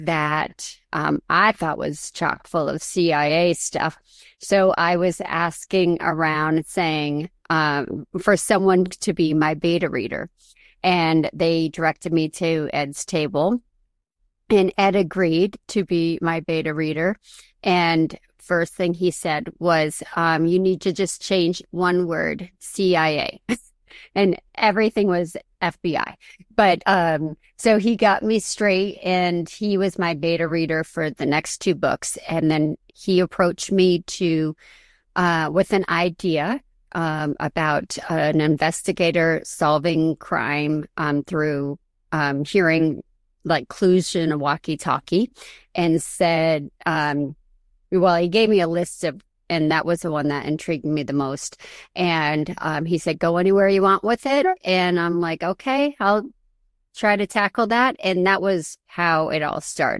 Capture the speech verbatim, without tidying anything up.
that um, I thought was chock full of C I A stuff. So I was asking around saying um, for someone to be my beta reader. And they directed me to Ed's table. And Ed agreed to be my beta reader. And first thing he said was, um, you need to just change one word, C I A. And everything was F B I. But um, so he got me straight, and he was my beta reader for the next two books. And then he approached me to uh, with an idea um, about an investigator solving crime um, through um, hearing like clues in a walkie-talkie, and said, um, well, he gave me a list of, and that was the one that intrigued me the most. And um, he said, go anywhere you want with it. And I'm like, okay, I'll try to tackle that. And that was how it all started.